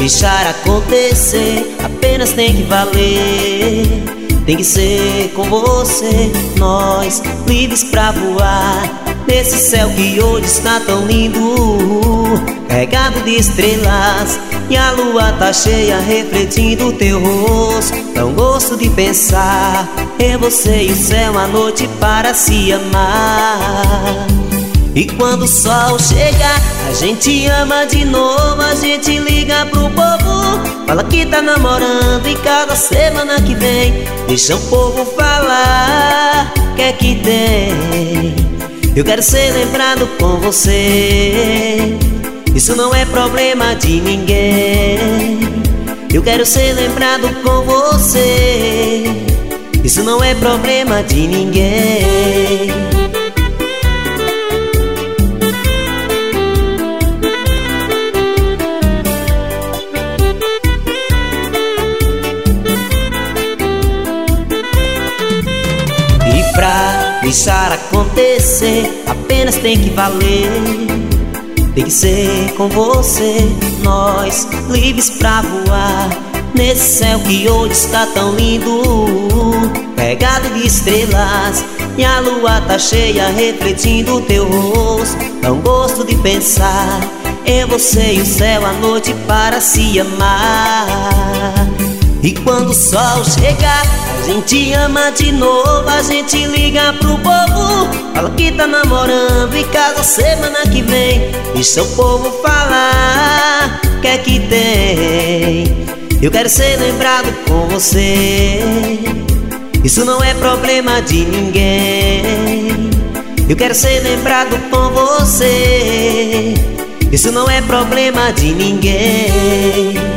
deixar acontecer, apenas tem que valer. Tem que ser com você, nós livres pra voar nesse céu que hoje está tão lindo, carregado de estrelas, e a lua tá cheia refletindo o teu rosto. Dá um gosto de pensar em você e o céu à noite para se amar. E quando o sol chegar, a gente ama de novo, a gente liga pro povo, fala que tá namorando e cada semana que vem deixa o povo falar, que é que tem? Eu quero ser lembrado com você, isso não é problema de ninguém. Eu quero ser lembrado com você, isso não é problema de ninguém. Pra deixar acontecer, apenas tem que valer. Tem que ser com você, nós livres pra voar nesse céu que hoje está tão lindo, carregado de estrelas, e a lua tá cheia refletindo o teu rosto. Dá um gosto de pensar em você e o céu à noite para se amar. E quando o sol chegar, a gente ama de novo, a gente liga pro povo, fala que tá namorando e casa semana que vem deixa o povo falar, que é que tem? Eu quero ser lembrado com você, isso não é problema de ninguém. Eu quero ser lembrado com você, isso não é problema de ninguém.